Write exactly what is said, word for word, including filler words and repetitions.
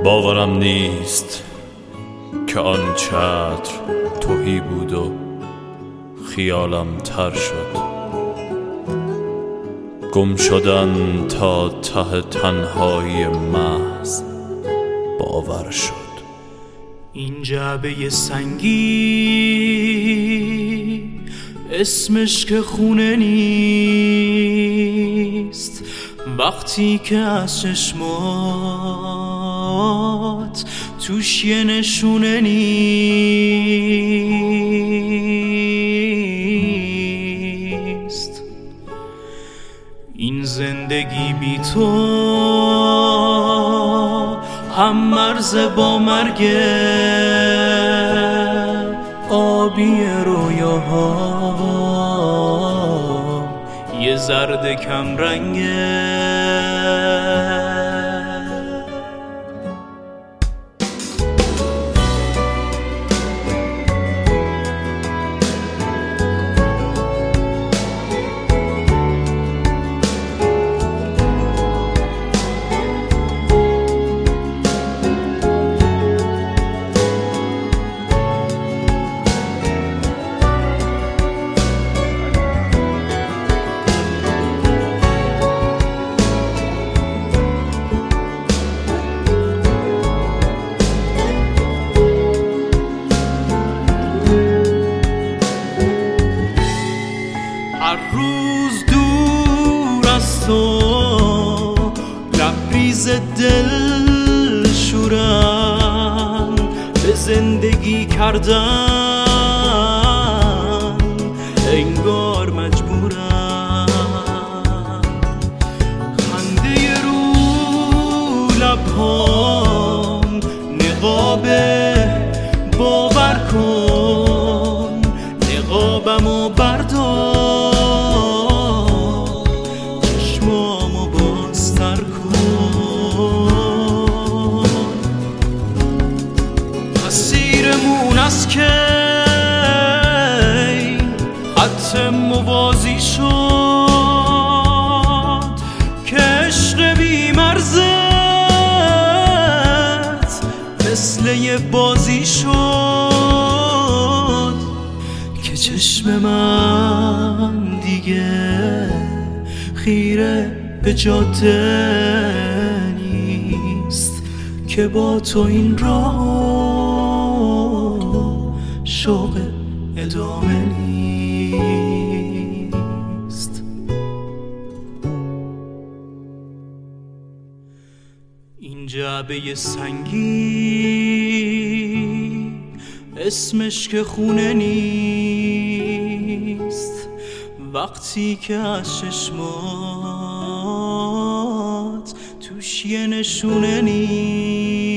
باورم نیست که آنچتر تهی بود و خیالم تر شد. گم شدن تا ته تنهایی محض باور شد. این جعبه سنگی اسمش که خونه نیست، وقتی که از چشمات توش یه نشونه نیست. این زندگی بی تو هم مرز با مرگه، آبی رویاها یه زرد کم رنگه. هر روز دور از تو لبریز دل شورم به زندگی کردن، انگار مجبورم. خنده رو لبهام نقابه، باور کن نقابمو بردار، از کی خط موازی شد که عشق بی مرزت مثل یه بازی شد، که چشم من دیگه خیره به جاده نیست، که با تو این راه شوق ادامه نیست. این جعبه سنگی اسمش که خونه نیست، وقتی که از چشمات توش یه نشونه نیست.